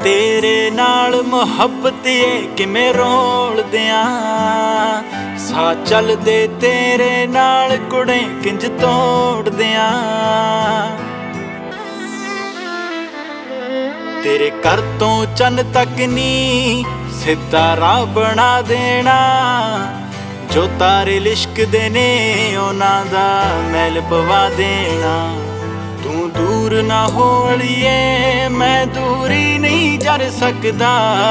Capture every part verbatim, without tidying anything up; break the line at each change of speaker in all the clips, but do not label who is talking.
तेरे नाल मुहब्बत ये किमें रोलदियां सा चलदे तेरे नाल कुड़े किंज तोड़दियां तेरे घर तो चन तक नी सीधा राह बना देना जो तारे लिशकदे ने उन्हां दा मैल पवा देना तू दूर ना होलिए मैं दूरी नहीं जर सकदा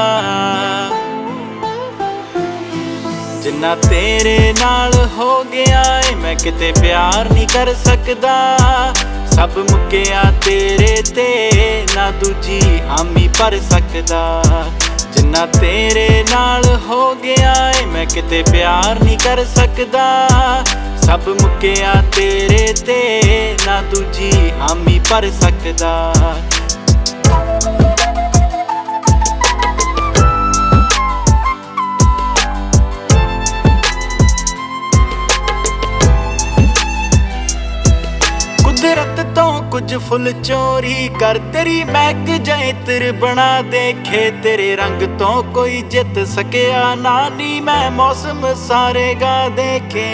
जिन्ना तेरे नाल हो गया है मैं किते प्यार नहीं कर सकदा सब मुक्किया तेरे ते ना दूजी हामी भर सकदा जिन्ना तेरे नाल हो गया है मैं किते प्यार नहीं कर सकदा सब मुक्किया तेरे ते ना दूजी हामी भर सकदा कुदरत तो कुछ फुल चोरी कर तेरी महक जाए तिर बना देखे तेरे रंग तो कोई जित सकिया नानी मैं मौसम सारे गा देखे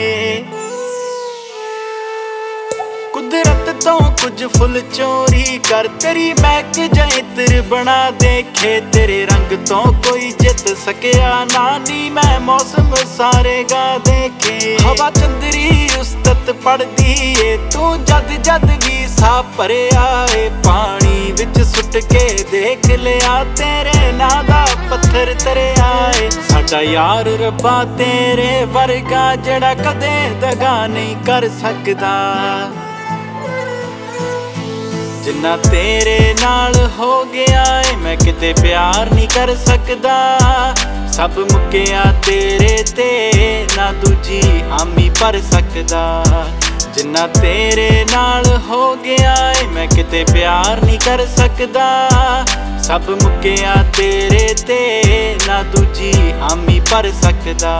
कुदरत तो कुछ फुल चोरी कर तेरी महक जाए तिर बना देखे तेरे रंग तो कोई जित सकिया नानी मैं मौसम सारे गा देखे हवा चंदरी उस्तत पड़दी ए तू जद जद भी सा भरे आए पानी विच सुट के देख लिया तेरे नां दा पत्थर तरे आए साडा यार रब्बा तेरे वर्गा जड़ा कदे दगा नहीं कर सकदा जिन्ना तेरे नाल हो गया है मैं किते प्यार नहीं कर सकदा सब मुक्किया तेरे ते ना दूजी हामी भर सकदा जिन्ना तेरे नाल हो गया है मैं किते प्यार नहीं कर सकदा सब मुक्किया तेरे ते ना दूजी हामी भर सकदा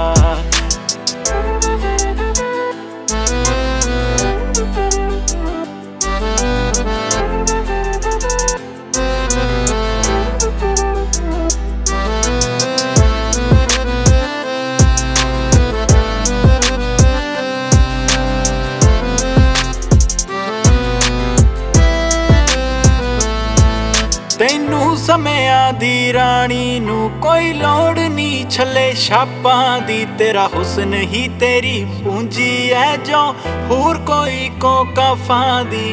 तैनू समियां दी रानी नू कोई लोड़ नहीं छले छापां दी तेरा हुस्न ही तेरी पूंजी है जो होर कोई कोका फांदी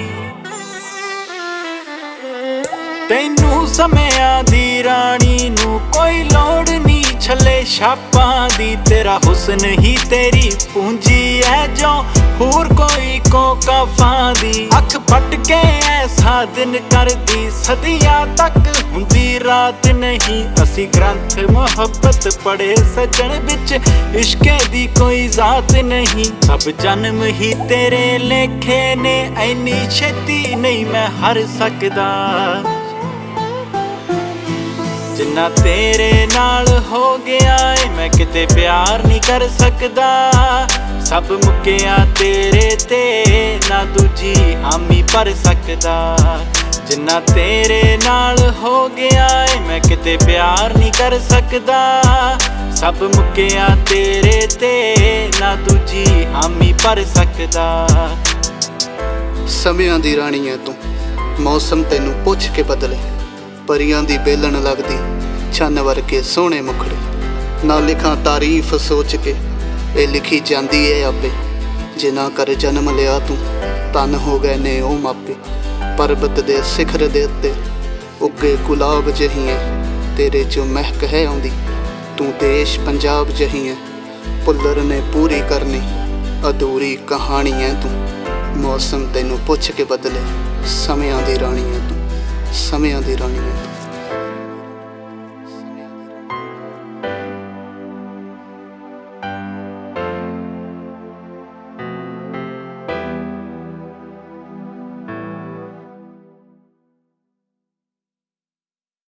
तैनू समियां दी रानी नू कोई लोड़ नहीं छले छापां दी तेरा हुस्न ही तेरी पूंजी है जो होर कोई कोका फांदी अख फट के ऐसा दिन कर दी सदियां तक हुंदी रात नहीं असी ग्रंथ मुहब्बत पढ़े सजन बिच इश्के दी कोई जात नहीं सब जन्म ही तेरे लेखे ने ऐनी छेती नहीं मैं हर सकदा जिन्ना तेरे नाल हो गया है मैं किते प्यार नहीं कर सकदा सब मुक्किया तेरे ते ना दूजी हामी भर सकदा जिन्ना तेरे नाल हो गया है मैं किते प्यार नहीं कर सकदा सब मुक्किया तेरे ते ना दूजी हामी भर सकदा
समियां दी रानी है तू मौसम तेनू पुछ के बदले परियां दी बेलन लगदी चन्न वर्गे सोहणे मुखड़े ना लिखां तारीफ सोच के ए लिखी जांदी है आपे जिन्ना कर जन्म लिया तू तन हो गए ने ओ मापे परबत दे सिखर दे उत्ते उगे गुलाब जही है तेरे चो महक है आउंदी तू देश पंजाब जही है पुल्लर ने पूरी करनी अधूरी कहानी है तू मौसम तेनू पुछ के बदले समियां दी रानी है तू समियां दी रानी है।